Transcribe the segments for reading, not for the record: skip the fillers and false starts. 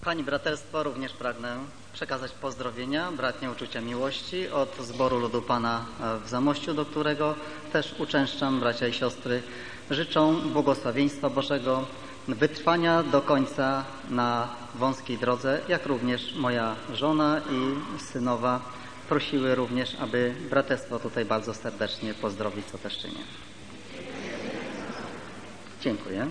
Kochani braterstwo, również pragnę przekazać pozdrowienia, bratnie uczucia miłości od zboru ludu Pana w Zamościu, do którego też uczęszczam. Bracia i siostry życzą błogosławieństwa Bożego, wytrwania do końca na wąskiej drodze, jak również moja żona i synowa prosiły również, aby braterstwo tutaj bardzo serdecznie pozdrowić, co też czynię. Dziękuję.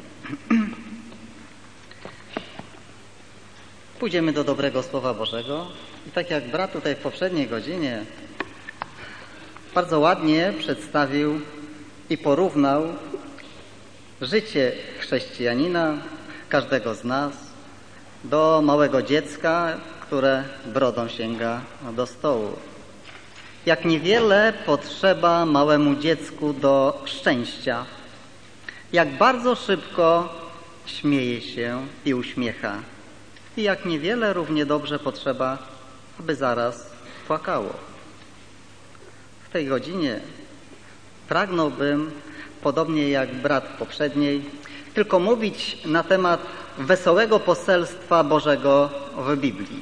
Pójdziemy do dobrego Słowa Bożego i tak jak brat tutaj w poprzedniej godzinie bardzo ładnie przedstawił i porównał życie chrześcijanina, każdego z nas, do małego dziecka, które brodą sięga do stołu. Jak niewiele potrzeba małemu dziecku do szczęścia, jak bardzo szybko śmieje się i uśmiecha. I jak niewiele równie dobrze potrzeba, aby zaraz płakało. W tej godzinie pragnąłbym, podobnie jak brat poprzedniej, tylko mówić na temat wesołego poselstwa Bożego w Biblii.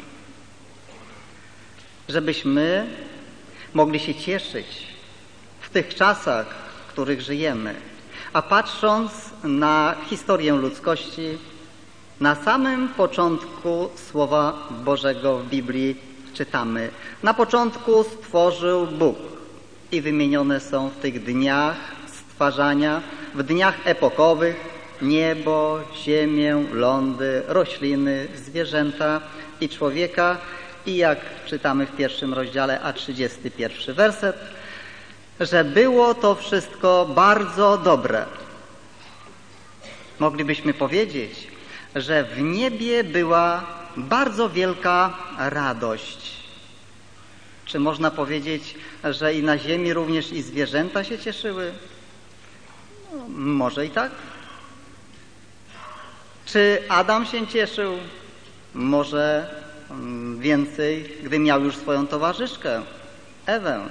Żebyśmy mogli się cieszyć w tych czasach, w których żyjemy. A patrząc na historię ludzkości, na samym początku Słowa Bożego w Biblii czytamy: na początku stworzył Bóg. I wymienione są w tych dniach stwarzania, w dniach epokowych, niebo, ziemię, lądy, rośliny, zwierzęta i człowieka. I jak czytamy w 1 rozdziale, a 31 werset, że było to wszystko bardzo dobre. Moglibyśmy powiedzieć, że w niebie była bardzo wielka radość. Czy można powiedzieć, że i na ziemi również i zwierzęta się cieszyły? No, może i tak. Czy Adam się cieszył? Może więcej, gdy miał już swoją towarzyszkę, Ewę.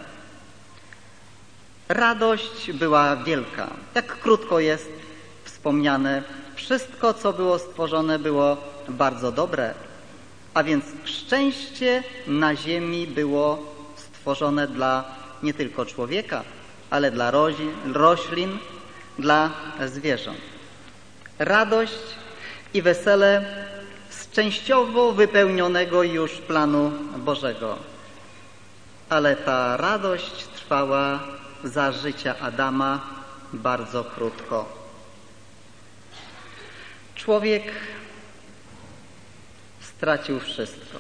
Radość była wielka. Jak krótko jest wspomniane, wszystko, co było stworzone, było bardzo dobre, a więc szczęście na ziemi było stworzone dla nie tylko człowieka, ale dla roślin, dla zwierząt. Radość i wesele z częściowo wypełnionego już planu Bożego. Ale ta radość trwała za życia Adama bardzo krótko. Człowiek stracił wszystko.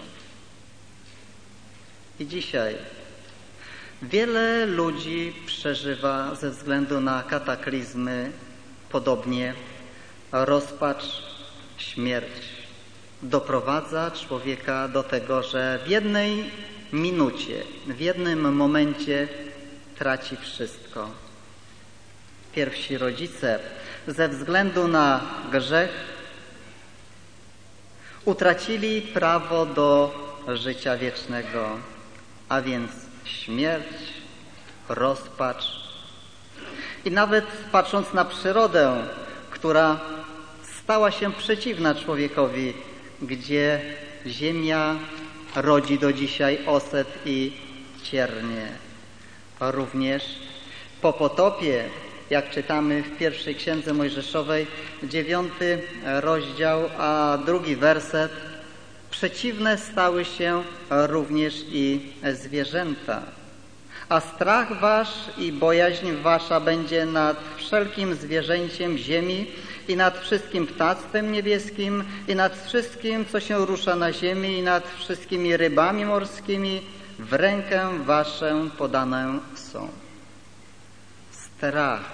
I dzisiaj wiele ludzi przeżywa ze względu na kataklizmy podobnie. Rozpacz, śmierć doprowadza człowieka do tego, że w jednej minucie, w jednym momencie traci wszystko. Pierwsi rodzice ze względu na grzech utracili prawo do życia wiecznego, a więc śmierć, rozpacz. I nawet patrząc na przyrodę, która stała się przeciwna człowiekowi, gdzie ziemia rodzi do dzisiaj oset i ciernie. Również po potopie, jak czytamy w pierwszej Księdze Mojżeszowej, 9 rozdział, a 2 werset, przeciwne stały się również i zwierzęta. A strach wasz i bojaźń wasza będzie nad wszelkim zwierzęciem ziemi i nad wszystkim ptactwem niebieskim i nad wszystkim, co się rusza na ziemi i nad wszystkimi rybami morskimi. W rękę waszą podane są. Strach.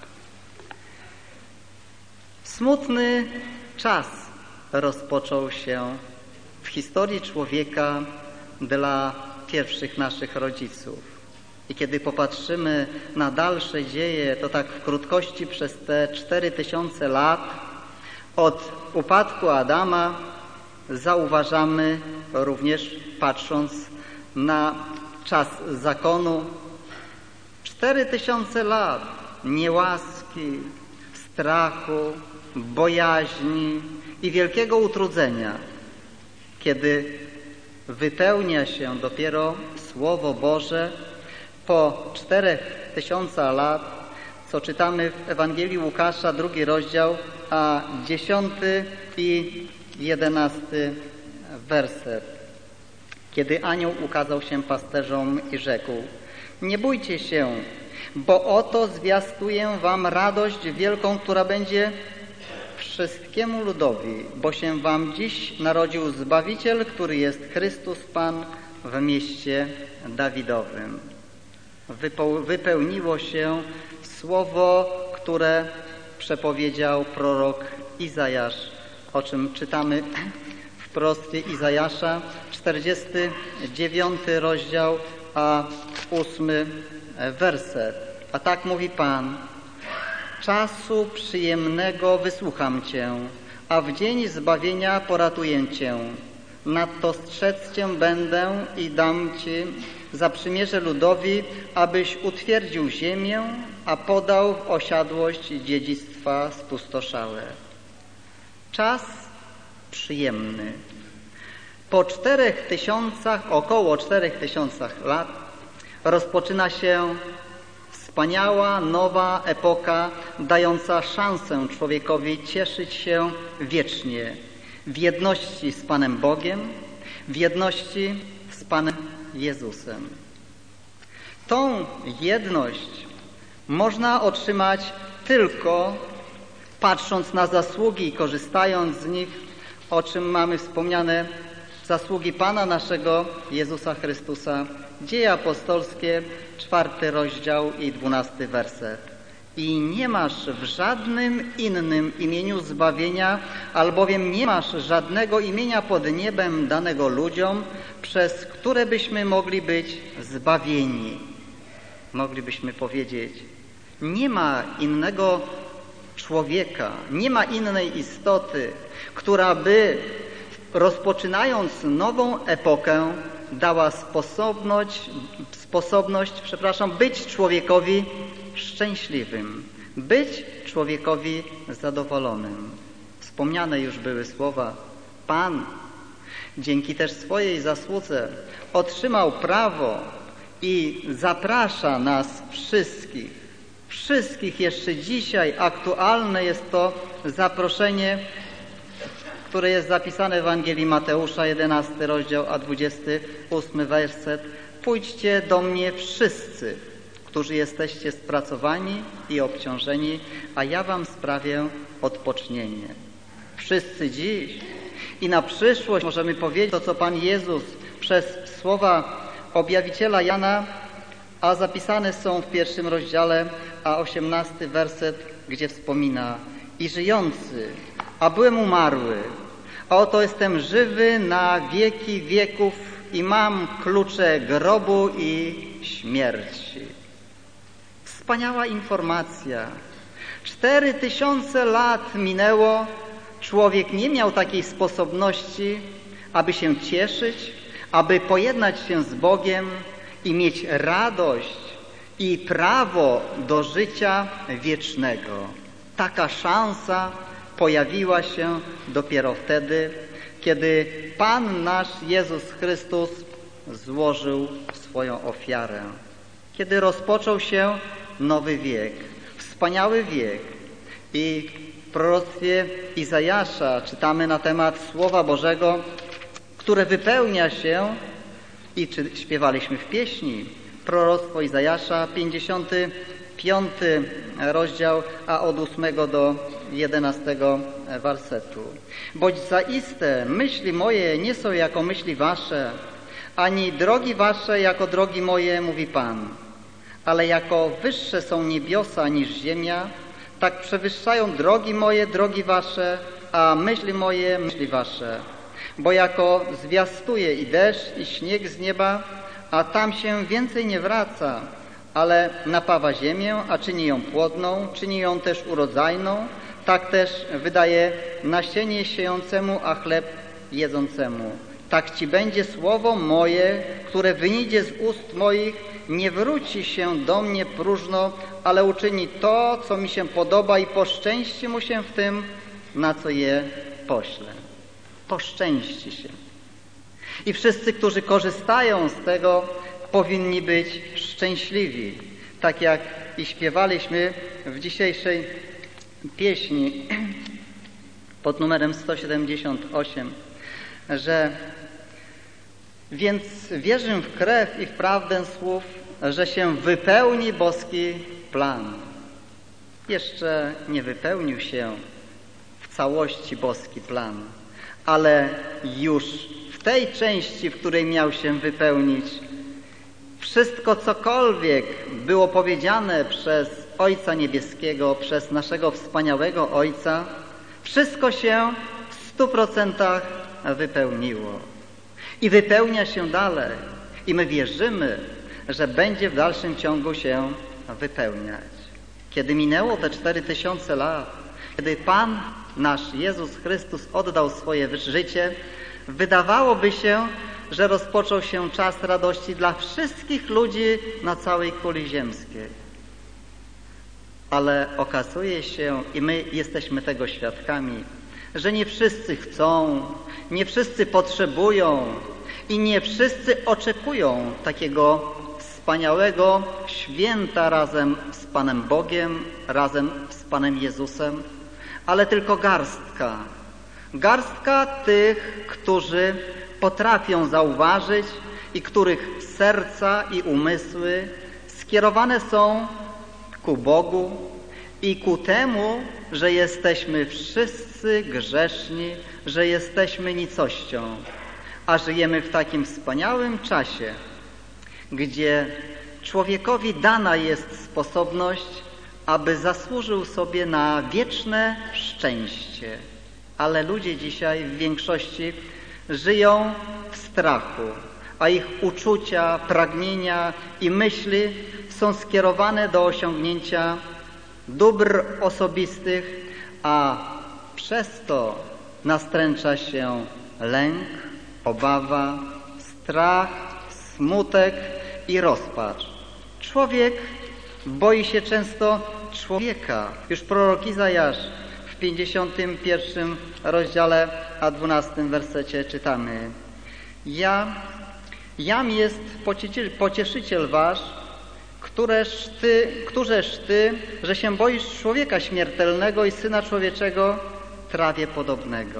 Smutny czas rozpoczął się w historii człowieka dla pierwszych naszych rodziców. I kiedy popatrzymy na dalsze dzieje, to tak w krótkości przez te 4000 lat od upadku Adama zauważamy również, patrząc na czas zakonu, 4000 lat niełaski, strachu, bojaźni i wielkiego utrudzenia. kiedy wypełnia się dopiero Słowo Boże po 4000 lat, co czytamy w Ewangelii Łukasza, 2 rozdział, a 10 i 11 werset. Kiedy anioł ukazał się pasterzom i rzekł: nie bójcie się, bo oto zwiastuję wam radość wielką, która będzie wszystkiemu ludowi, bo się wam dziś narodził Zbawiciel, który jest Chrystus Pan w mieście Dawidowym. Wypełniło się słowo, które przepowiedział prorok Izajasz, o czym czytamy w proroctwie Izajasza, 49 rozdział, a 8 werset. A tak mówi Pan: czasu przyjemnego wysłucham Cię, a w dzień zbawienia poratuję Cię. Nadto strzec Cię będę i dam Ci za przymierze ludowi, abyś utwierdził ziemię, a podał w osiadłość dziedzictwa spustoszałe. Czas przyjemny. Po około 4000 lat rozpoczyna się wspaniała, nowa epoka, dająca szansę człowiekowi cieszyć się wiecznie w jedności z Panem Bogiem, w jedności z Panem Jezusem. Tą jedność można otrzymać tylko patrząc na zasługi i korzystając z nich, o czym mamy wspomniane zasługi Pana naszego Jezusa Chrystusa. Dzieje apostolskie, 4 rozdział i 12 werset. I nie masz w żadnym innym imieniu zbawienia, albowiem nie masz żadnego imienia pod niebem danego ludziom, przez które byśmy mogli być zbawieni. Moglibyśmy powiedzieć, nie ma innego człowieka, nie ma innej istoty, która by, rozpoczynając nową epokę, dała sposobność, być człowiekowi szczęśliwym, być człowiekowi zadowolonym. Wspomniane już były słowa: Pan dzięki też swojej zasłudze otrzymał prawo i zaprasza nas wszystkich jeszcze dzisiaj aktualne jest to zaproszenie, które jest zapisane w Ewangelii Mateusza, 11 rozdział, a 28 werset. Pójdźcie do mnie wszyscy, którzy jesteście spracowani i obciążeni, a ja wam sprawię odpocznienie. Wszyscy dziś i na przyszłość możemy powiedzieć to, co Pan Jezus przez słowa objawiciela Jana, a zapisane są w 1 rozdziale, a 18 werset, gdzie wspomina: i żyjący, a byłem umarły, a oto jestem żywy na wieki wieków i mam klucze grobu i śmierci. Wspaniała informacja. 4000 lat minęło, człowiek nie miał takiej sposobności, aby się cieszyć, aby pojednać się z Bogiem i mieć radość i prawo do życia wiecznego. Taka szansa pojawiła się dopiero wtedy, kiedy Pan nasz Jezus Chrystus złożył swoją ofiarę. Kiedy rozpoczął się nowy wiek, wspaniały wiek. I w proroctwie Izajasza czytamy na temat Słowa Bożego, które wypełnia się, i śpiewaliśmy w pieśni, proroctwo Izajasza, 55 rozdział, a od 8 do 11 wersetu. Boć zaiste myśli moje nie są jako myśli wasze, ani drogi wasze jako drogi moje, mówi Pan. Ale jako wyższe są niebiosa niż ziemia, tak przewyższają drogi moje, drogi wasze, a myśli moje, myśli wasze. Bo jako zwiastuje i deszcz, i śnieg z nieba, a tam się więcej nie wraca, ale napawa ziemię, a czyni ją płodną, czyni ją też urodzajną, tak też wydaje nasienie siejącemu, a chleb jedzącemu. Tak ci będzie słowo moje, które wyjdzie z ust moich, nie wróci się do mnie próżno, ale uczyni to, co mi się podoba i poszczęści mu się w tym, na co je poślę. Poszczęści się. I wszyscy, którzy korzystają z tego, powinni być szczęśliwi. Tak jak i śpiewaliśmy w dzisiejszej pieśni pod numerem 178, że więc wierzę w krew i w prawdę słów, że się wypełni boski plan. Jeszcze nie wypełnił się w całości boski plan, ale już w tej części, w której miał się wypełnić, wszystko cokolwiek było powiedziane przez Ojca Niebieskiego, przez naszego wspaniałego Ojca, wszystko się w 100% wypełniło. I wypełnia się dalej. I my wierzymy, że będzie w dalszym ciągu się wypełniać. Kiedy minęło te 4000 lat, kiedy Pan nasz Jezus Chrystus oddał swoje życie, wydawałoby się, że rozpoczął się czas radości dla wszystkich ludzi na całej kuli ziemskiej. Ale okazuje się, i my jesteśmy tego świadkami, że nie wszyscy chcą, nie wszyscy potrzebują i nie wszyscy oczekują takiego wspaniałego święta razem z Panem Bogiem, razem z Panem Jezusem, ale tylko garstka tych, którzy potrafią zauważyć i których serca i umysły skierowane są ku Bogu i ku temu, że jesteśmy wszyscy grzeszni, że jesteśmy nicością, a żyjemy w takim wspaniałym czasie, gdzie człowiekowi dana jest sposobność, aby zasłużył sobie na wieczne szczęście. Ale ludzie dzisiaj w większości żyją w strachu, a ich uczucia, pragnienia i myśli są skierowane do osiągnięcia dóbr osobistych, a przez to nastręcza się lęk, obawa, strach, smutek i rozpacz. Człowiek boi się często człowieka. Już prorok Izajasz w 51 rozdziale, a 12 wersecie czytamy: Jam jest pocieszyciel wasz, któreż ty, że się boisz człowieka śmiertelnego i Syna Człowieczego trawie podobnego.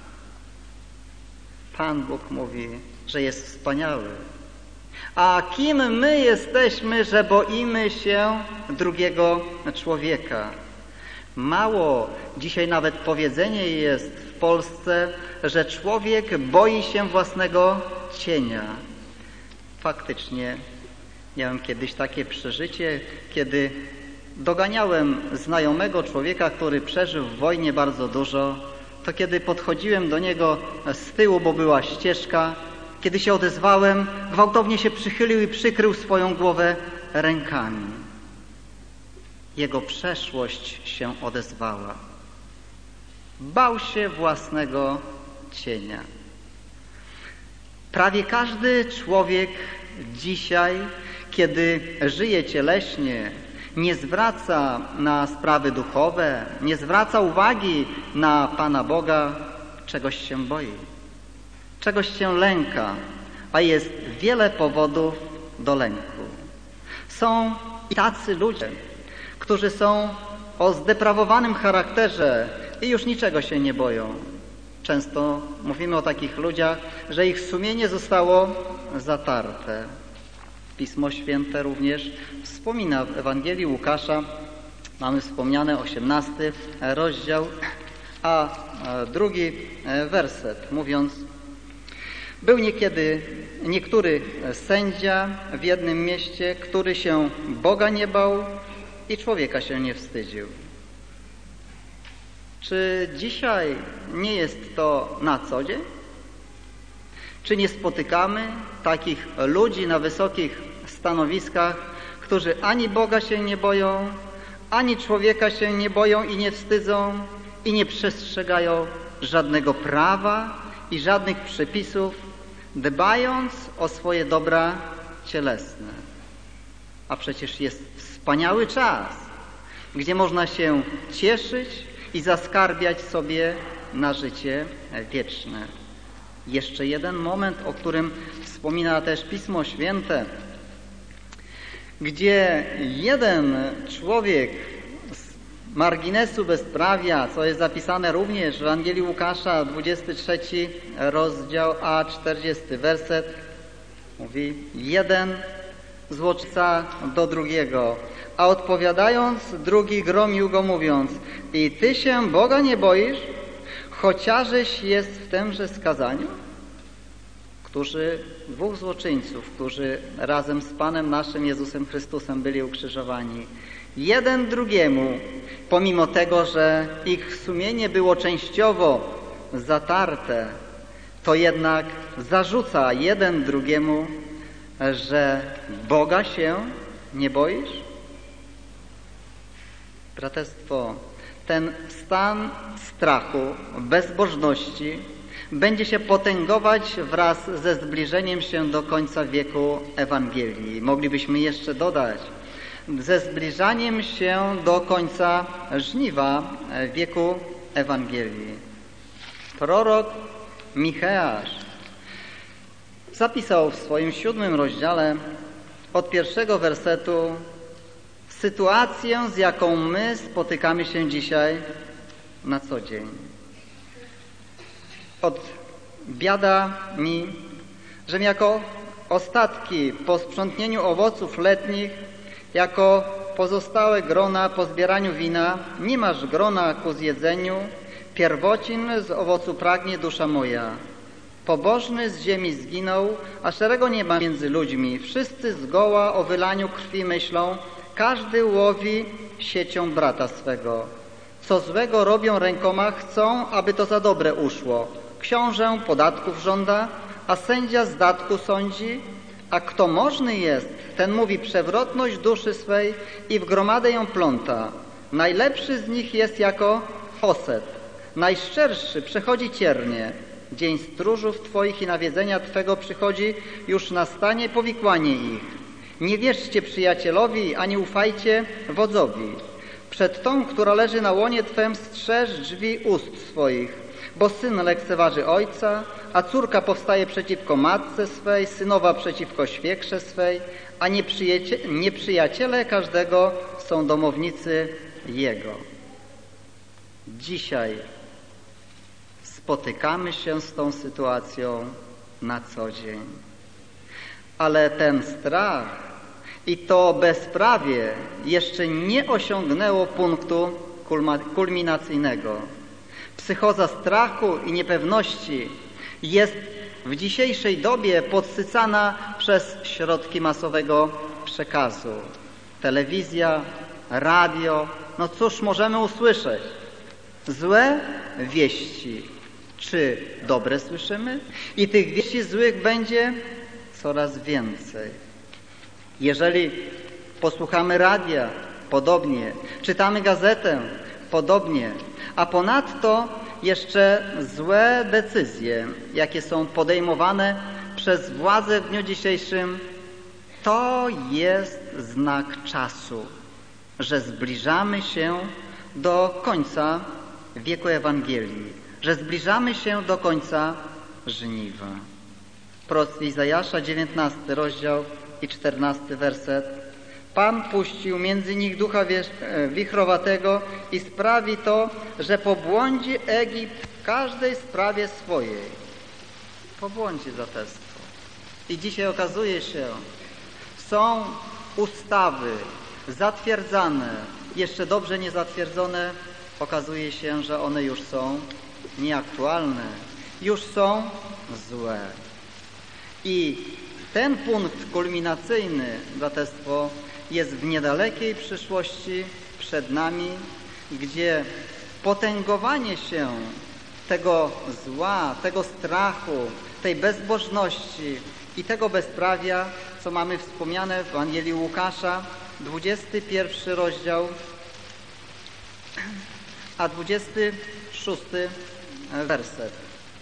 Pan Bóg mówi, że jest wspaniały. A kim my jesteśmy, że boimy się drugiego człowieka? Mało dzisiaj nawet powiedzenie jest w Polsce, że człowiek boi się własnego cienia. Faktycznie miałem kiedyś takie przeżycie, kiedy doganiałem znajomego człowieka, który przeżył w wojnie bardzo dużo, to kiedy podchodziłem do niego z tyłu, bo była ścieżka, kiedy się odezwałem, gwałtownie się przychylił i przykrył swoją głowę rękami. Jego przeszłość się odezwała. Bał się własnego cienia. Prawie każdy człowiek dzisiaj, kiedy żyje cieleśnie, nie zwraca na sprawy duchowe, nie zwraca uwagi na Pana Boga, czegoś się boi, czegoś się lęka, a jest wiele powodów do lęku. Są i tacy ludzie, którzy są o zdeprawowanym charakterze i już niczego się nie boją. Często mówimy o takich ludziach, że ich sumienie zostało zatarte. Pismo Święte również wspomina w Ewangelii Łukasza, mamy wspomniane 18 rozdział, a 2 werset, mówiąc: Był niekiedy niektóry sędzia w jednym mieście, który się Boga nie bał i człowieka się nie wstydził. Czy dzisiaj nie jest to na co dzień? Czy nie spotykamy takich ludzi na wysokich stanowiskach, którzy ani Boga się nie boją, ani człowieka się nie boją i nie wstydzą i nie przestrzegają żadnego prawa i żadnych przepisów, dbając o swoje dobra cielesne? A przecież jest wspaniały czas, gdzie można się cieszyć i zaskarbiać sobie na życie wieczne. Jeszcze jeden moment, o którym wspomina też Pismo Święte, gdzie jeden człowiek z marginesu bezprawia, co jest zapisane również w Ewangelii Łukasza, 23 rozdział, a 40 werset, mówi: jeden złoczyńca do drugiego, a odpowiadając drugi gromił go, mówiąc: i ty się Boga nie boisz, chociażeś jest w tymże skazaniu? Dwóch złoczyńców, którzy razem z Panem naszym Jezusem Chrystusem byli ukrzyżowani. Jeden drugiemu, pomimo tego, że ich sumienie było częściowo zatarte, to jednak zarzuca jeden drugiemu, że Boga się nie boisz? Braterstwo, ten stan strachu, bezbożności będzie się potęgować wraz ze zbliżeniem się do końca wieku Ewangelii. Moglibyśmy jeszcze dodać, ze zbliżaniem się do końca żniwa wieku Ewangelii. Prorok Micheasz zapisał w swoim 7 rozdziale od 1 wersetu sytuację, z jaką my spotykamy się dzisiaj na co dzień. Biada mi, żem jako ostatki po sprzątnięciu owoców letnich, jako pozostałe grona po zbieraniu wina, nie masz grona ku zjedzeniu, pierwocin z owocu pragnie dusza moja. Pobożny z ziemi zginął, a szerego nie ma między ludźmi. Wszyscy zgoła o wylaniu krwi myślą, każdy łowi siecią brata swego. Co złego robią rękoma, chcą, aby to za dobre uszło. Książę podatków żąda, a sędzia z datku sądzi, a kto możny jest, ten mówi przewrotność duszy swej i w gromadę ją pląta. Najlepszy z nich jest jako Foset, najszczerszy przechodzi ciernie. Dzień stróżów Twoich i nawiedzenia Twego przychodzi, już nastanie powikłanie ich. Nie wierzcie przyjacielowi, ani ufajcie wodzowi. Przed tą, która leży na łonie Twem, strzeż drzwi ust swoich, bo syn lekceważy ojca, a córka powstaje przeciwko matce swej, synowa przeciwko świekrze swej, a nieprzyjaciele każdego są domownicy jego. Dzisiaj spotykamy się z tą sytuacją na co dzień. Ale ten strach i to bezprawie jeszcze nie osiągnęło punktu kulminacyjnego. Psychoza strachu i niepewności jest w dzisiejszej dobie podsycana przez środki masowego przekazu. Telewizja, radio, no cóż możemy usłyszeć? Złe wieści. Czy dobre słyszymy? I tych wieści złych będzie coraz więcej. Jeżeli posłuchamy radia, podobnie, czytamy gazetę, podobnie, a ponadto jeszcze złe decyzje, jakie są podejmowane przez władze w dniu dzisiejszym, to jest znak czasu, że zbliżamy się do końca wieku Ewangelii, że zbliżamy się do końca żniwa. Proroctwie Izajasza, 19 rozdział i 14 werset. Pan puścił między nich ducha wichrowatego i sprawi to, że pobłądzi Egipt w każdej sprawie swojej. Pobłądzi braterstwo. I dzisiaj okazuje się, są ustawy zatwierdzane, jeszcze dobrze nie zatwierdzone. Okazuje się, że one już są nieaktualne, już są złe. I ten punkt kulminacyjny, braterstwo, jest w niedalekiej przyszłości przed nami, gdzie potęgowanie się tego zła, tego strachu, tej bezbożności i tego bezprawia, co mamy wspomniane w Ewangelii Łukasza, 21 rozdział, a 26 werset.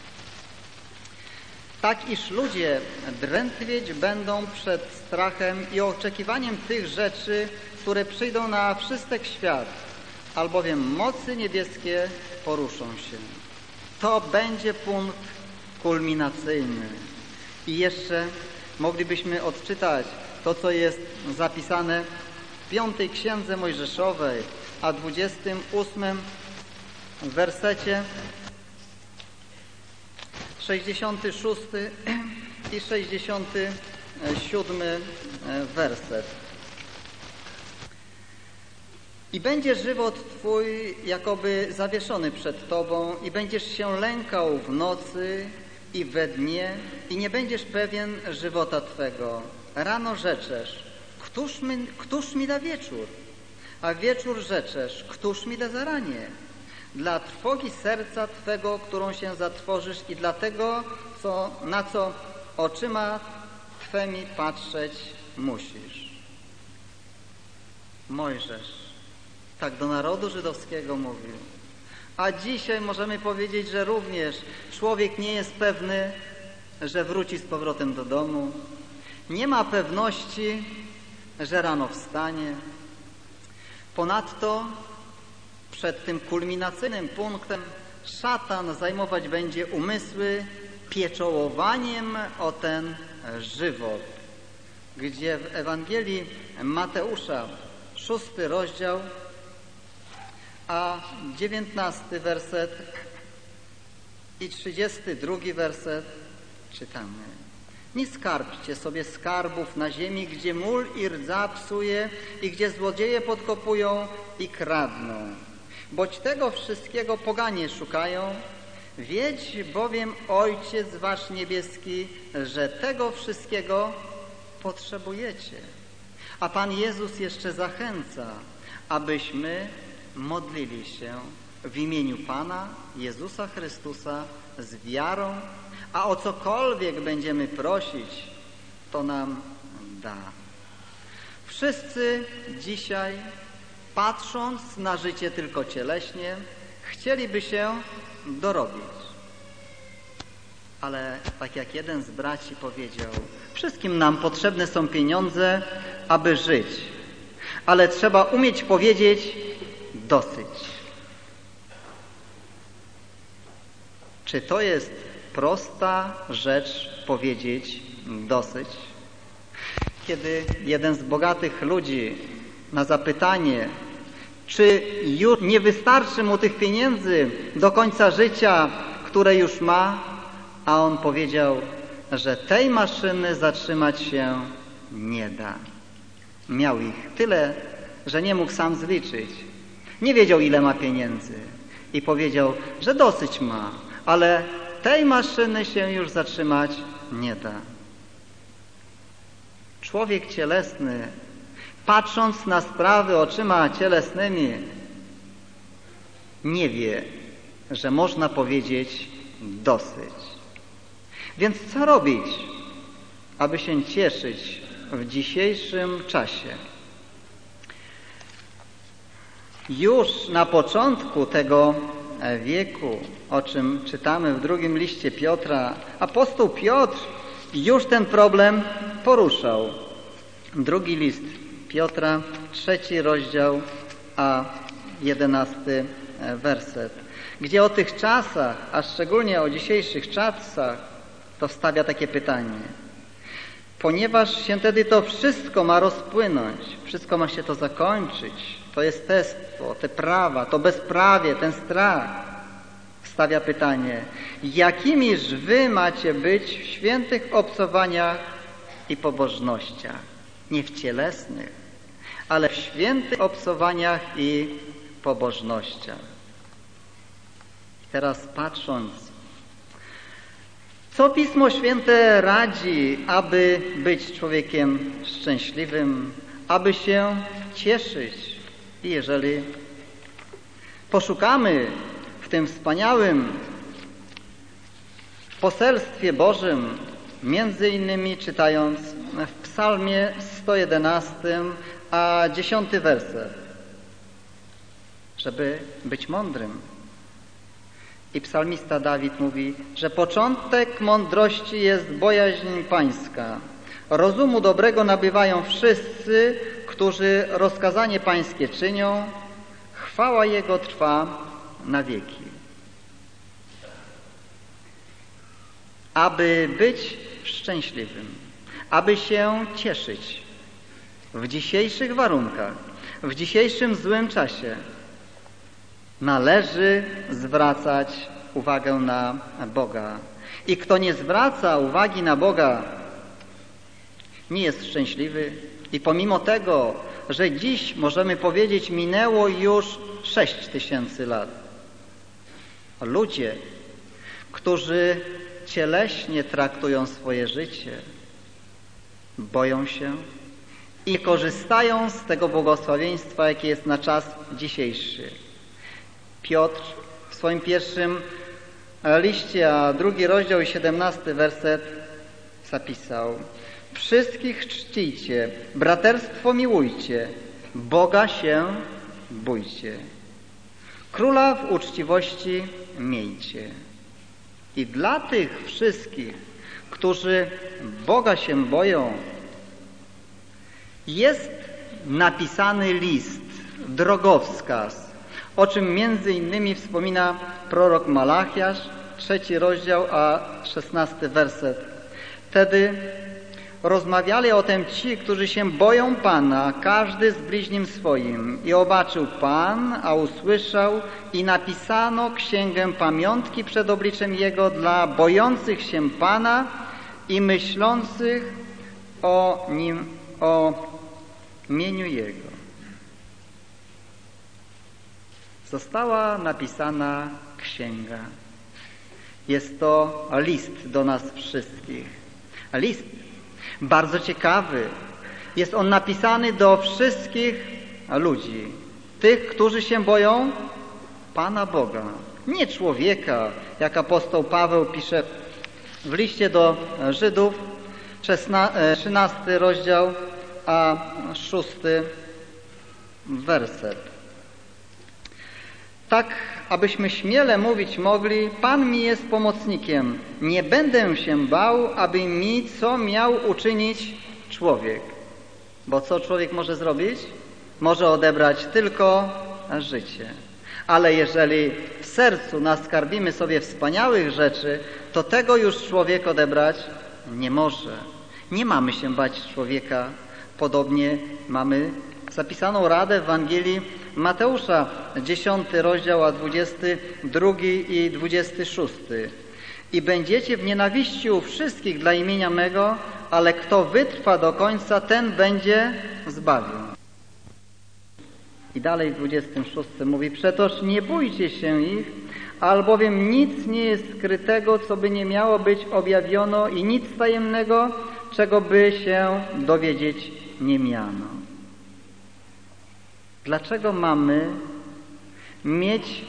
Tak iż ludzie drętwieć będą przed strachem i oczekiwaniem tych rzeczy, które przyjdą na wszystek świat, albowiem mocy niebieskie poruszą się. To będzie punkt kulminacyjny. I jeszcze moglibyśmy odczytać to, co jest zapisane w 5 Księdze Mojżeszowej, a 28 wersecie, 66 i 67 werset. I będzie żywot Twój jakoby zawieszony przed Tobą i będziesz się lękał w nocy i we dnie i nie będziesz pewien żywota Twego. Rano rzeczesz, któż mi da wieczór? A wieczór rzeczesz, któż mi da zaranie? Dla trwogi serca Twego, którą się zatrwożysz i dla tego, na co oczyma Twemi patrzeć musisz. Mojżesz tak do narodu żydowskiego mówił. A dzisiaj możemy powiedzieć, że również człowiek nie jest pewny, że wróci z powrotem do domu. Nie ma pewności, że rano wstanie. Ponadto przed tym kulminacyjnym punktem szatan zajmować będzie umysły pieczołowaniem o ten żywot, gdzie w Ewangelii Mateusza 6 rozdział, a 19 werset i 32 werset czytamy. Nie skarbcie sobie skarbów na ziemi, gdzie mól i rdza psuje i gdzie złodzieje podkopują i kradną. Boć tego wszystkiego poganie szukają. Wiedź bowiem Ojciec wasz niebieski, że tego wszystkiego potrzebujecie. A Pan Jezus jeszcze zachęca, abyśmy modlili się w imieniu Pana Jezusa Chrystusa z wiarą, a o cokolwiek będziemy prosić, to nam da. Wszyscy dzisiaj, patrząc na życie tylko cieleśnie, chcieliby się dorobić. Ale tak jak jeden z braci powiedział, wszystkim nam potrzebne są pieniądze, aby żyć. Ale trzeba umieć powiedzieć dosyć. Czy to jest prosta rzecz powiedzieć dosyć? Kiedy jeden z bogatych ludzi na zapytanie, czy już nie wystarczy mu tych pieniędzy do końca życia, które już ma, a on powiedział, że tej maszyny zatrzymać się nie da. Miał ich tyle, że nie mógł sam zliczyć. Nie wiedział, ile ma pieniędzy i powiedział, że dosyć ma, ale tej maszyny się już zatrzymać nie da. Człowiek cielesny, patrząc na sprawy oczyma cielesnymi, nie wie, że można powiedzieć dosyć. Więc co robić, aby się cieszyć w dzisiejszym czasie? Już na początku tego wieku, o czym czytamy w drugim liście Piotra, apostoł Piotr już ten problem poruszał. Drugi list Piotra, 3 rozdział, a 11 werset, gdzie o tych czasach, a szczególnie o dzisiejszych czasach, to wstawia takie pytanie. Ponieważ się wtedy to wszystko ma rozpłynąć, wszystko ma się to zakończyć, to jestestwo, te prawa, to bezprawie, ten strach. Stawia pytanie, jakimiż wy macie być w świętych obcowaniach i pobożnościach? Nie w cielesnych, ale w świętych obcowaniach i pobożnościach. Teraz patrząc, co Pismo Święte radzi, aby być człowiekiem szczęśliwym, aby się cieszyć. I jeżeli poszukamy w tym wspaniałym poselstwie Bożym, między innymi czytając w Psalmie 111, a 10 werset, żeby być mądrym. I psalmista Dawid mówi, że początek mądrości jest bojaźń pańska. Rozumu dobrego nabywają wszyscy, którzy rozkazanie pańskie czynią. Chwała Jego trwa na wieki. aby być szczęśliwym, aby się cieszyć w dzisiejszych warunkach, w dzisiejszym złym czasie, należy zwracać uwagę na Boga. I kto nie zwraca uwagi na Boga, nie jest szczęśliwy. I pomimo tego, że dziś, możemy powiedzieć, minęło już 6000 lat, ludzie, którzy cieleśnie traktują swoje życie, boją się i korzystają z tego błogosławieństwa, jakie jest na czas dzisiejszy. Piotr w swoim pierwszym liście, a 2 rozdział i 17 werset zapisał: wszystkich czcijcie, braterstwo miłujcie, Boga się bójcie, króla w uczciwości miejcie. I dla tych wszystkich, którzy Boga się boją, jest napisany list, drogowskaz, o czym między innymi wspomina prorok Malachiasz, 3 rozdział, a 16 werset. Wtedy rozmawiali o tym ci, którzy się boją Pana, każdy z bliźnim swoim. I obaczył Pan, a usłyszał, i napisano księgę pamiątki przed obliczem Jego dla bojących się Pana i myślących o Nim, o imieniu Jego. Została napisana księga. Jest to list do nas wszystkich. List bardzo ciekawy. Jest on napisany do wszystkich ludzi. Tych, którzy się boją Pana Boga. Nie człowieka, jak apostoł Paweł pisze w liście do Żydów, 13 rozdział, a 6 werset. Tak, abyśmy śmiele mówić mogli, Pan mi jest pomocnikiem. Nie będę się bał, aby mi co miał uczynić człowiek. Bo co człowiek może zrobić? Może odebrać tylko życie. Ale jeżeli w sercu naskarbimy sobie wspaniałych rzeczy, to tego już człowiek odebrać nie może. Nie mamy się bać człowieka. Podobnie mamy zapisaną radę w Ewangelii Mateusza, 10 rozdział, a 22 i 26. I będziecie w nienawiści u wszystkich dla imienia mego, ale kto wytrwa do końca, ten będzie zbawiony. I dalej w 26 mówi: przetoż nie bójcie się ich, albowiem nic nie jest skrytego, co by nie miało być objawiono, i nic tajemnego, czego by się dowiedzieć nie miano. Dlaczego mamy mieć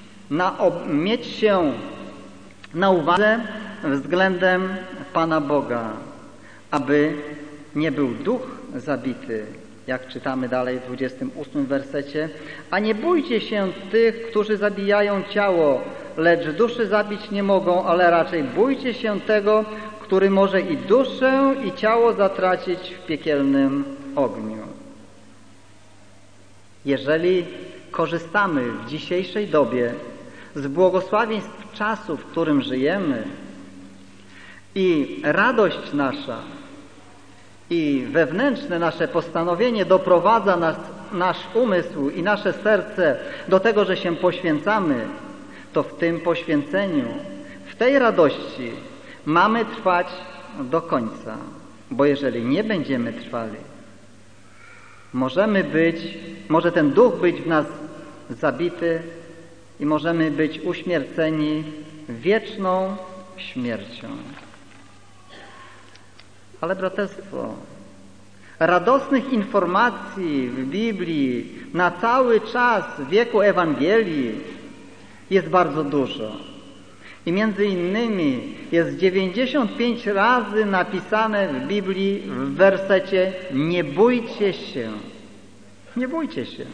się na uwadze względem Pana Boga, aby nie był duch zabity, jak czytamy dalej w 28 wersecie, a nie bójcie się tych, którzy zabijają ciało, lecz duszy zabić nie mogą, ale raczej bójcie się tego, który może i duszę, i ciało zatracić w piekielnym ogniu. Jeżeli korzystamy w dzisiejszej dobie z błogosławieństw czasu, w którym żyjemy, i radość nasza i wewnętrzne nasze postanowienie doprowadza nasz umysł i nasze serce do tego, że się poświęcamy, to w tym poświęceniu, w tej radości mamy trwać do końca. Bo jeżeli nie będziemy trwali, może ten duch być w nas zabity i możemy być uśmierceni wieczną śmiercią. Ale braterstwo, radosnych informacji w Biblii na cały czas wieku Ewangelii jest bardzo dużo. I między innymi jest 95 razy napisane w Biblii w wersecie: nie bójcie się. Nie bójcie się.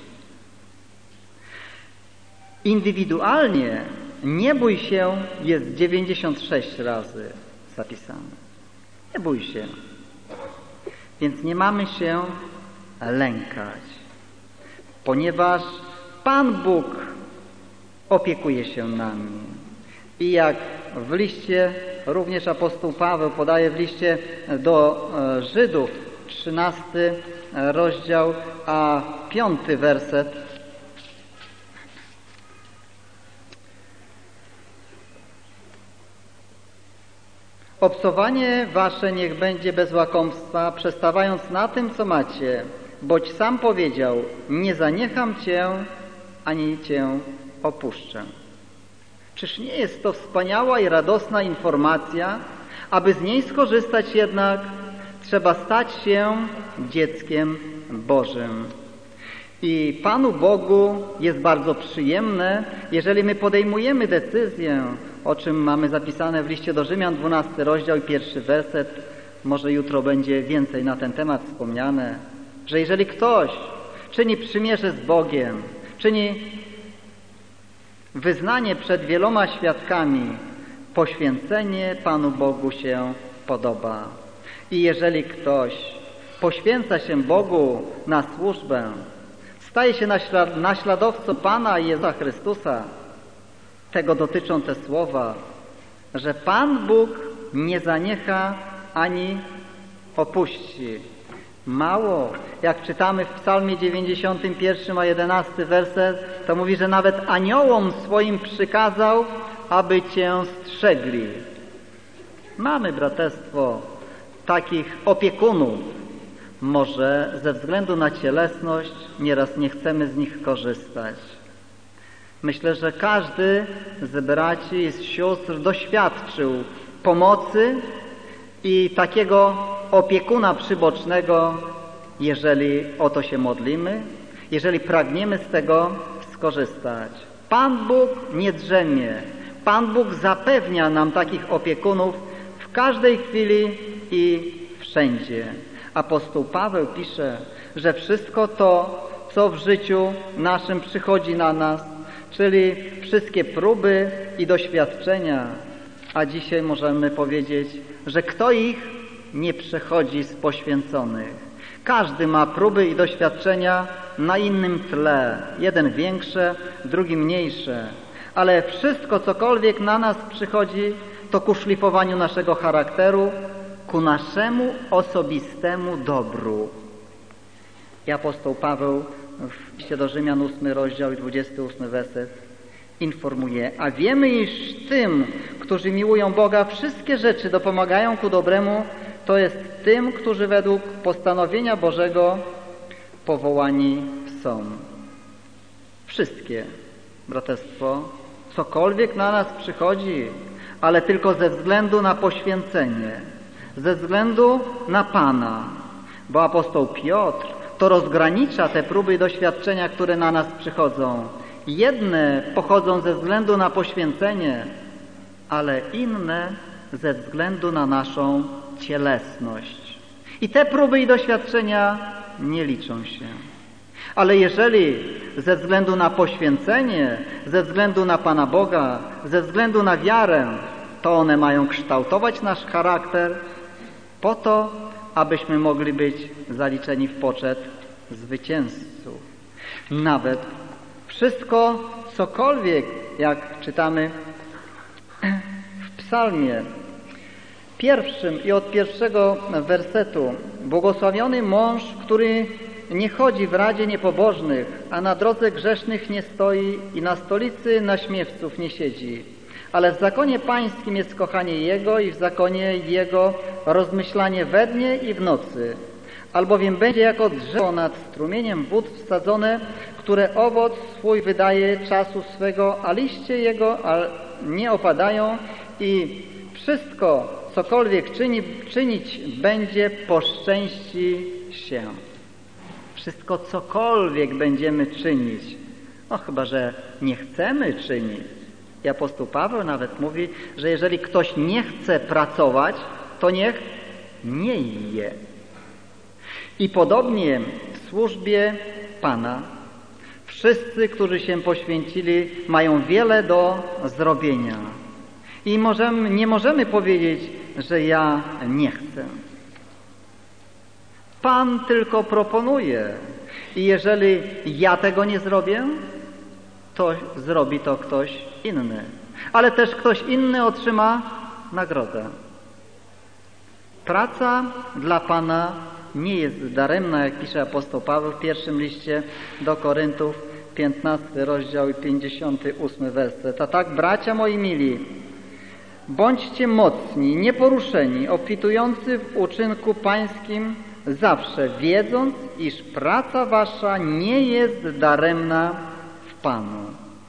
Indywidualnie nie bój się jest 96 razy zapisane. Nie bój się. Więc nie mamy się lękać, ponieważ Pan Bóg opiekuje się nami. I jak w liście również apostoł Paweł podaje w liście do Żydów, 13 rozdział, a 5 werset. Obcowanie wasze niech będzie bez łakomstwa, przestawając na tym, co macie, boć sam powiedział, nie zaniecham cię, ani cię opuszczę. Czyż nie jest to wspaniała i radosna informacja? Aby z niej skorzystać jednak, trzeba stać się dzieckiem Bożym. I Panu Bogu jest bardzo przyjemne, jeżeli my podejmujemy decyzję, o czym mamy zapisane w liście do Rzymian, 12 rozdział i 1 werset. Może jutro będzie więcej na ten temat wspomniane, że jeżeli ktoś czyni przymierze z Bogiem, czyni wyznanie przed wieloma świadkami, poświęcenie Panu Bogu się podoba. I jeżeli ktoś poświęca się Bogu na służbę, staje się naśladowcą Pana Jezusa Chrystusa, tego dotyczą te słowa, że Pan Bóg nie zaniecha ani opuści. Mało, jak czytamy w Psalmie 91, a 11 werset, to mówi, że nawet aniołom swoim przykazał, aby Cię strzegli. Mamy, braterstwo, takich opiekunów. Może ze względu na cielesność nieraz nie chcemy z nich korzystać. Myślę, że każdy z braci i z sióstr doświadczył pomocy i takiego opiekuna przybocznego, jeżeli o to się modlimy, jeżeli pragniemy z tego skorzystać. Pan Bóg nie drzemie. Pan Bóg zapewnia nam takich opiekunów w każdej chwili i wszędzie. Apostoł Paweł pisze, że wszystko to, co w życiu naszym przychodzi na nas, czyli wszystkie próby i doświadczenia, a dzisiaj możemy powiedzieć, że kto ich nie przechodzi z poświęconych. Każdy ma próby i doświadczenia na innym tle, jeden większe, drugi mniejsze, ale wszystko, cokolwiek na nas przychodzi, to ku szlifowaniu naszego charakteru, ku naszemu osobistemu dobru. I apostoł Paweł w liście do Rzymian 8 rozdział i 28 werset informuje: a wiemy, iż tym, którzy miłują Boga, wszystkie rzeczy dopomagają ku dobremu, to jest tym, którzy według postanowienia Bożego powołani są. Wszystkie, braterstwo, cokolwiek na nas przychodzi, ale tylko ze względu na poświęcenie, ze względu na Pana, bo apostoł Piotr to rozgranicza te próby i doświadczenia, które na nas przychodzą. Jedne pochodzą ze względu na poświęcenie, ale inne ze względu na naszą cielesność. I te próby i doświadczenia nie liczą się. Ale jeżeli ze względu na poświęcenie, ze względu na Pana Boga, ze względu na wiarę, to one mają kształtować nasz charakter po to, abyśmy mogli być zaliczeni w poczet zwycięzców. Nawet wszystko, cokolwiek, jak czytamy w psalmie 1 i od 1 wersetu. Błogosławiony mąż, który nie chodzi w radzie niepobożnych, a na drodze grzesznych nie stoi i na stolicy naśmiewców nie siedzi. Ale w zakonie pańskim jest kochanie Jego i w zakonie Jego rozmyślanie we dnie i w nocy. Albowiem będzie jako drzewo nad strumieniem wód wsadzone, które owoc swój wydaje czasu swego, a liście jego nie opadają i wszystko, cokolwiek czynić będzie, poszczęści się. Wszystko, cokolwiek będziemy czynić, no chyba że nie chcemy czynić. I apostoł Paweł nawet mówi, że jeżeli ktoś nie chce pracować, to niech nie je. I podobnie w służbie Pana wszyscy, którzy się poświęcili, mają wiele do zrobienia. I nie możemy powiedzieć, że ja nie chcę. Pan tylko proponuje. I jeżeli ja tego nie zrobię, to zrobi to ktoś inny. Ale też ktoś inny otrzyma nagrodę. Praca dla Pana nie jest daremna, jak pisze apostoł Paweł w pierwszym liście do Koryntów, 15 rozdział i 58 werset. A tak, bracia moi mili, bądźcie mocni, nieporuszeni, obfitujący w uczynku pańskim zawsze, wiedząc, iż praca wasza nie jest daremna w Panu.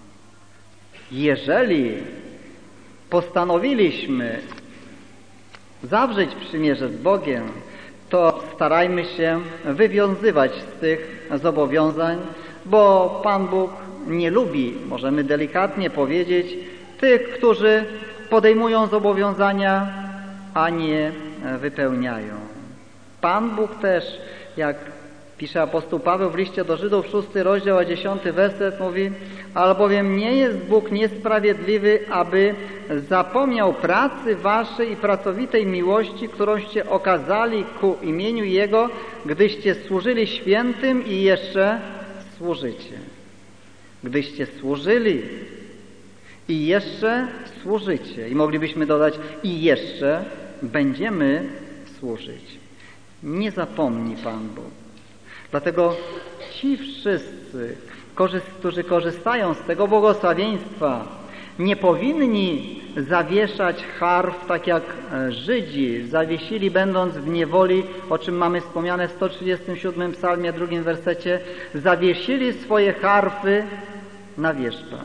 Jeżeli postanowiliśmy zawrzeć przymierze z Bogiem, to starajmy się wywiązywać z tych zobowiązań, bo Pan Bóg nie lubi, możemy delikatnie powiedzieć, tych, którzy podejmują zobowiązania, a nie wypełniają. Pan Bóg też, jak pisze apostoł Paweł w liście do Żydów, 6 rozdział, a 10 werset mówi: albowiem nie jest Bóg niesprawiedliwy, aby zapomniał pracy waszej i pracowitej miłości, którąście okazali ku imieniu Jego, gdyście służyli świętym i jeszcze służycie. Gdyście służyli i jeszcze służycie. I moglibyśmy dodać: i jeszcze będziemy służyć. Nie zapomni Pan Bóg. Dlatego ci wszyscy, którzy korzystają z tego błogosławieństwa, nie powinni zawieszać harf, tak jak Żydzi zawiesili, będąc w niewoli, o czym mamy wspomniane w 137 psalmie, 2 wersecie, zawiesili swoje harfy na wierzbach.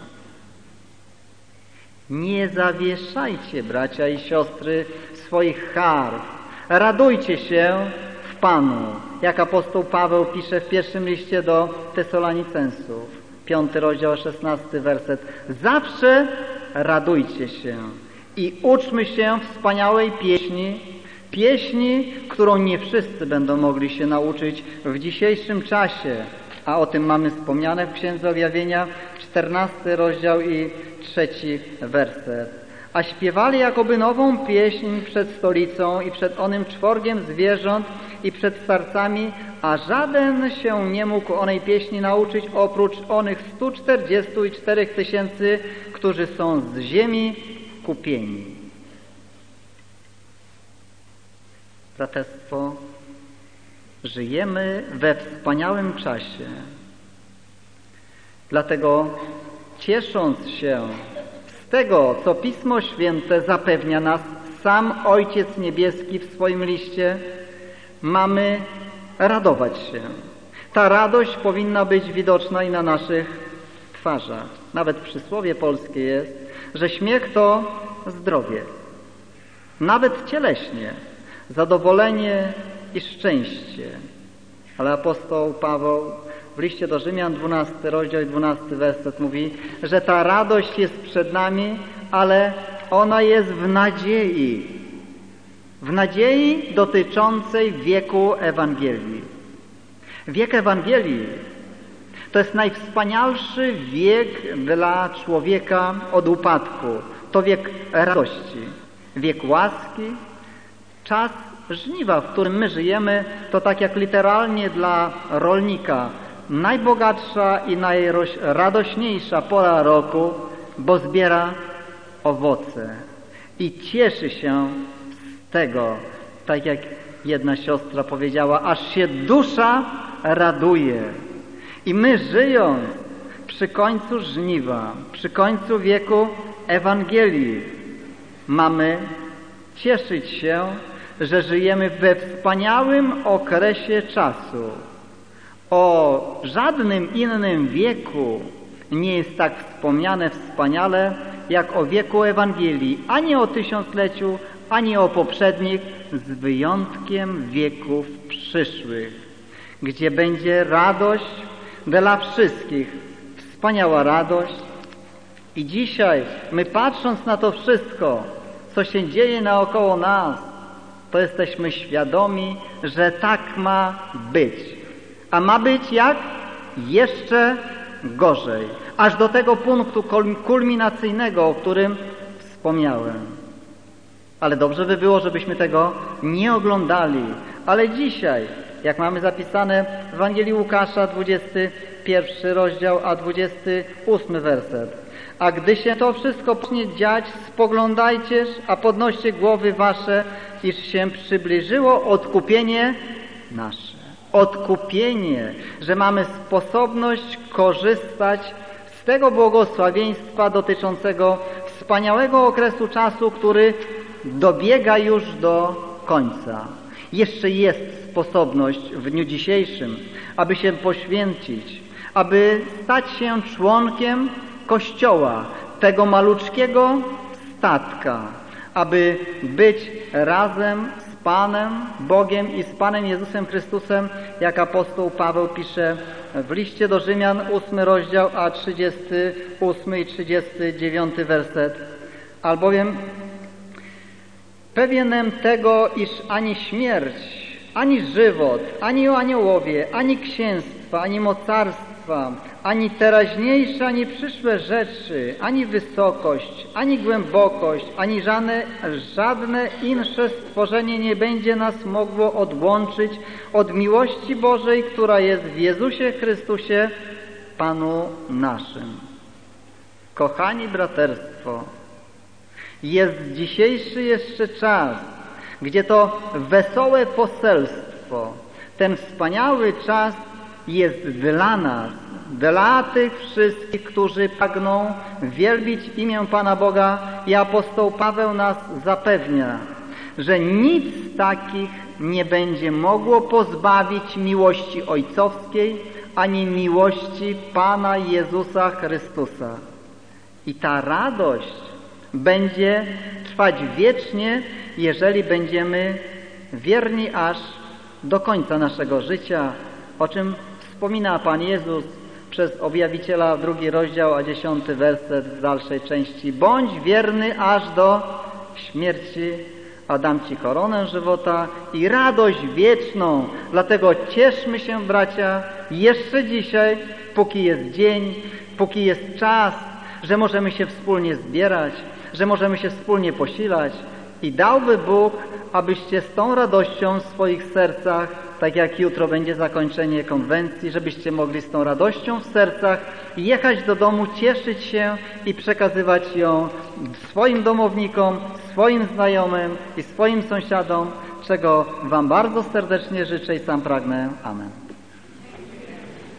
Nie zawieszajcie, bracia i siostry, swoich harf. Radujcie się w Panu, jak apostoł Paweł pisze w pierwszym liście do Tesaloniceńców, 5 rozdział, 16 werset. Zawsze radujcie się i uczmy się wspaniałej pieśni, którą nie wszyscy będą mogli się nauczyć w dzisiejszym czasie, a o tym mamy wspomniane w Księdze Objawienia, 14 rozdział i 3 werset. A śpiewali jakoby nową pieśń przed stolicą i przed onym czworgiem zwierząt i przed starcami, a żaden się nie mógł onej pieśni nauczyć oprócz onych 144 tysięcy, którzy są z ziemi kupieni. Braterstwo, żyjemy we wspaniałym czasie. Dlatego ciesząc się z tego, co Pismo Święte zapewnia nas sam Ojciec Niebieski w swoim liście, mamy radować się. Ta radość powinna być widoczna i na naszych twarzach. Nawet przysłowie polskie jest, że śmiech to zdrowie. Nawet cieleśnie, zadowolenie i szczęście. Ale apostoł Paweł w liście do Rzymian, 12 rozdział i 12 werset mówi, że ta radość jest przed nami, ale ona jest w nadziei. W nadziei dotyczącej wieku Ewangelii. Wiek Ewangelii to jest najwspanialszy wiek dla człowieka od upadku. To wiek radości, wiek łaski, czas żniwa, w którym my żyjemy, to tak jak literalnie dla rolnika najbogatsza i najradośniejsza pora roku, bo zbiera owoce i cieszy się z tego, tak jak jedna siostra powiedziała, aż się dusza raduje. I my, żyjąc przy końcu żniwa, przy końcu wieku Ewangelii, mamy cieszyć się, że żyjemy we wspaniałym okresie czasu. O żadnym innym wieku nie jest tak wspomniane wspaniale, jak o wieku Ewangelii, ani o tysiącleciu, ani o poprzednich, z wyjątkiem wieków przyszłych, gdzie będzie radość dla wszystkich, wspaniała radość. I dzisiaj my, patrząc na to wszystko, co się dzieje naokoło nas, to jesteśmy świadomi, że tak ma być. A ma być jak? Jeszcze gorzej. Aż do tego punktu kulminacyjnego, o którym wspomniałem. Ale dobrze by było, żebyśmy tego nie oglądali. Ale dzisiaj, jak mamy zapisane w Ewangelii Łukasza, 21 rozdział, a 28 werset. A gdy się to wszystko zacznie dziać, spoglądajcież, a podnoście głowy wasze, iż się przybliżyło odkupienie nasze. Odkupienie, że mamy sposobność korzystać z tego błogosławieństwa dotyczącego wspaniałego okresu czasu, który dobiega już do końca. Jeszcze jest sposobność w dniu dzisiejszym, aby się poświęcić, aby stać się członkiem Kościoła, tego maluczkiego statka, aby być razem z Panem Bogiem i z Panem Jezusem Chrystusem, jak apostoł Paweł pisze w liście do Rzymian, 8 rozdział, a 38 i 39 werset. Albowiem pewienem tego, iż ani śmierć, ani żywot, ani aniołowie, ani księstwa, ani mocarstwa, ani teraźniejsze, ani przyszłe rzeczy, ani wysokość, ani głębokość, ani żadne insze stworzenie nie będzie nas mogło odłączyć od miłości Bożej, która jest w Jezusie Chrystusie, Panu naszym. Kochani braterstwo, jest dzisiejszy jeszcze czas, gdzie to wesołe poselstwo, ten wspaniały czas jest dla nas, dla tych wszystkich, którzy pragną wielbić imię Pana Boga, i apostoł Paweł nas zapewnia, że nic z takich nie będzie mogło pozbawić miłości ojcowskiej ani miłości Pana Jezusa Chrystusa. I ta radość będzie trwać wiecznie, jeżeli będziemy wierni aż do końca naszego życia, o czym wspomina Pan Jezus przez objawiciela 2 rozdział, a 10 werset w dalszej części. Bądź wierny aż do śmierci, a dam Ci koronę żywota i radość wieczną. Dlatego cieszmy się, bracia, jeszcze dzisiaj, póki jest dzień, póki jest czas, że możemy się wspólnie zbierać, że możemy się wspólnie posilać, i dałby Bóg, abyście z tą radością w swoich sercach, tak jak jutro będzie zakończenie konwencji, żebyście mogli z tą radością w sercach jechać do domu, cieszyć się i przekazywać ją swoim domownikom, swoim znajomym i swoim sąsiadom, czego Wam bardzo serdecznie życzę i sam pragnę. Amen.